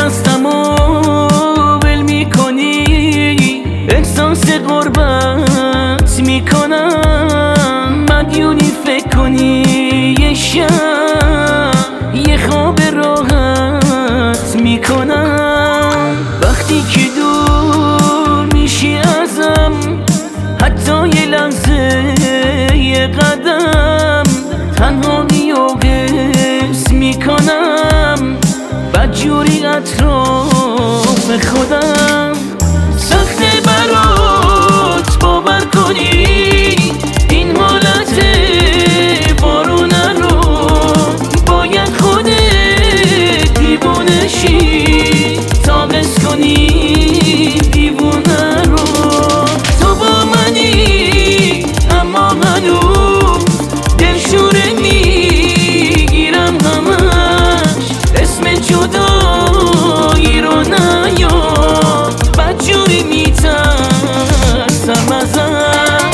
دستمو ول میکنی، احساس غربت میکنم. مدیونی فکر کنی یه شب یه خواب راحت میکنم. وقتی که دور میشی ازم، حتی یه لحظه یه قدم، تنهایی و حس میکنم بدجوری اطراف خودم. سخته برات باور کنی این حالت بارونه رو، باید خودت دیوونه شی تا بس کنی دیوونه رو. تو با منی اما هنوز دلشوره میگیرم همش، اسم جدایی رو نیار، بدجوری میترسم ازم.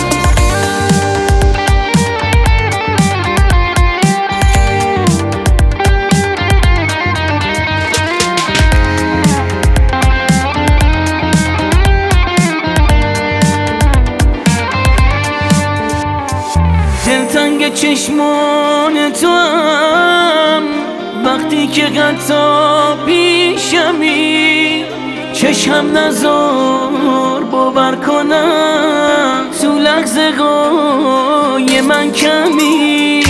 دلتنگ چشمان تو هم وقتی که حتی پیشمی، چشم نزار باور کنم تو لحظه های من کمی.